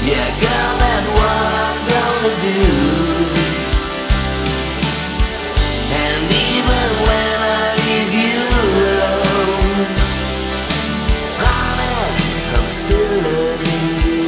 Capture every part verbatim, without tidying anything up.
Yeah, girl, that's what I'm gonna do. And even when I leave you alone, honey, I'm still loving you.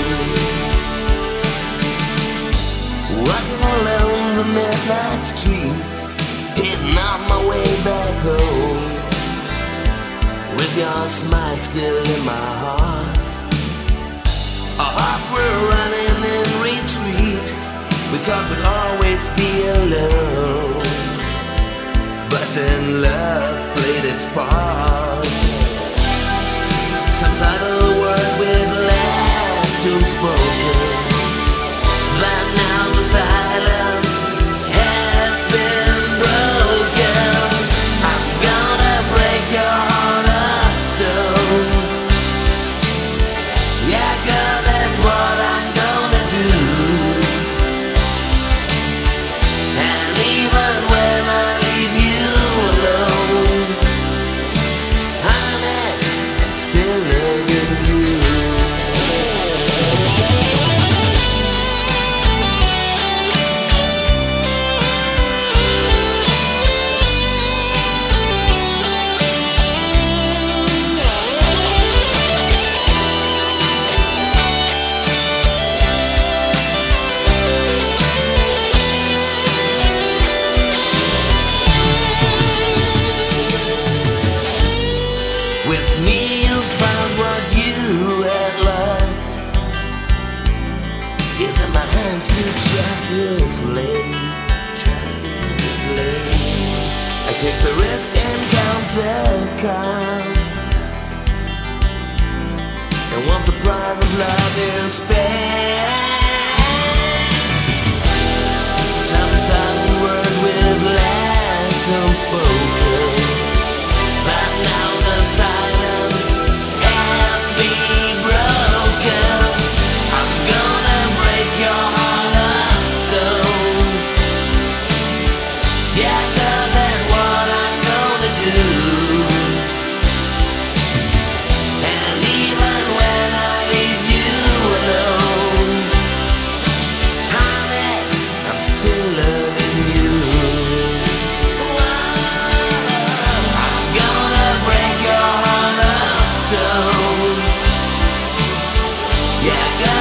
Walking along the midnight streets, hitting on my way back home, with your smile still in my heart. Our hearts were running in retreat. We thought we'd always be alone, but then love played its part. Some subtle word with last unspoken, but now the silence has been broken. I'm gonna break your heart of stone. Yeah, girl, that's what I'm gonna do. And even when I leave you alone, honey, I'm still loving you. With me you found what you had lost. It's in my hands to trust is late. Trust is late. I take the risk and count the cost. And once the price of love is paid, some silent word with last unspoken, but now the silence has been broken. I'm gonna break your heart of stone. Yeah, girl, that's what I'm gonna do. And even when I leave you alone, honey, I'm still loving you. I'm gonna break your heart of stone. Yeah, girl,